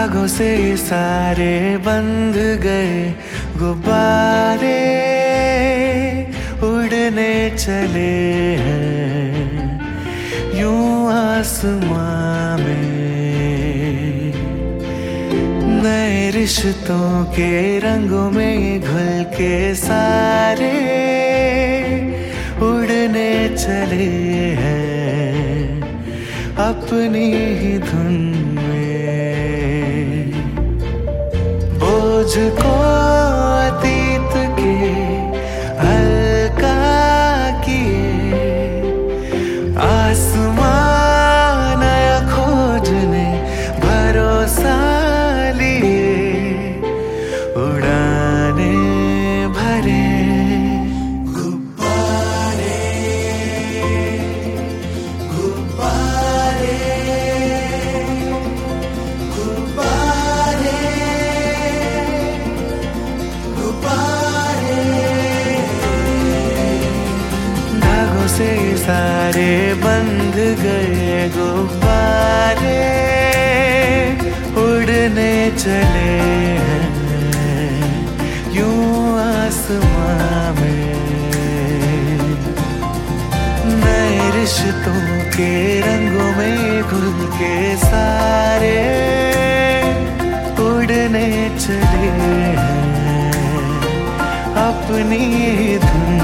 धागों से सारे बंध गए गुब्बारे उड़ने चले हैं यूं आसमां में। नए रिश्तों के रंगों में घुल के सारे उड़ने चले हैं अपनी ही धुन में। बोझ को अतीत के हल्का किए आसमान नया खोजने भरोसा लिए उड़ाने भरे गुब्बारे गुब्बारे गुब्बारे गुब्बारे। धागों से सारे बंध गए गुब्बारे उड़ने चले हैं यूं आसमां में। नए रिश्तों के रंगों में घुल के सारे उड़ने चले हैं अपनी धुन